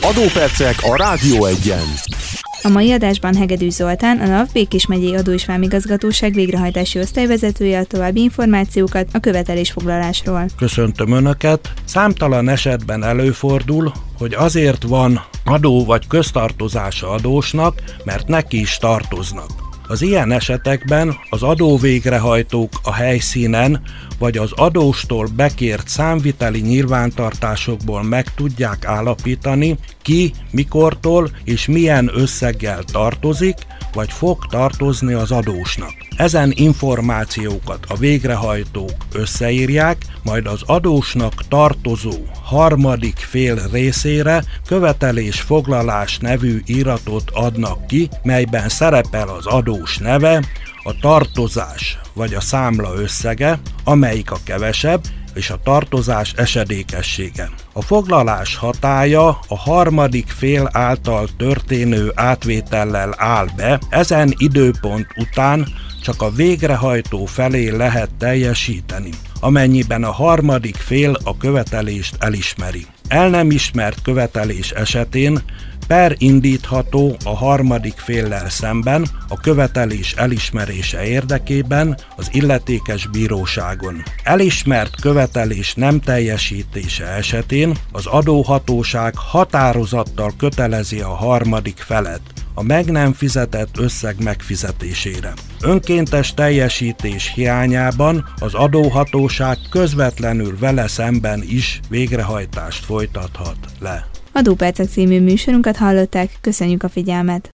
Adópercek a Rádió Egyen. A mai adásban Hegedűs Zoltán, a NAV Békés megyei adó- és vámigazgatóság végrehajtási osztályvezetője a további információkat a követelésfoglalásról. Köszöntöm Önöket! Számtalan esetben előfordul, hogy azért van adó vagy köztartozása adósnak, mert neki is tartoznak. Az ilyen esetekben az adóvégrehajtók a helyszínen vagy az adóstól bekért számviteli nyilvántartásokból meg tudják állapítani, ki, mikortól és milyen összeggel tartozik, vagy fog tartozni az adósnak. Ezen információkat a végrehajtók összeírják, majd az adósnak tartozó harmadik fél részére követelésfoglalás nevű iratot adnak ki, melyben szerepel az adós neve, a tartozás vagy a számla összege, amelyik a kevesebb, és a tartozás esedékessége. A foglalás hatálya a harmadik fél által történő átvétellel áll be, ezen időpont után csak a végrehajtó felé lehet teljesíteni, amennyiben a harmadik fél a követelést elismeri. El nem ismert követelés esetén per indítható a harmadik féllel szemben a követelés elismerése érdekében az illetékes bíróságon. Elismert követelés nem teljesítése esetén az adóhatóság határozattal kötelezi a harmadik felet a meg nem fizetett összeg megfizetésére. Önkéntes teljesítés hiányában az adóhatóság közvetlenül vele szemben is végrehajtást folytathat le. Adópercek című műsorunkat hallották, köszönjük a figyelmet!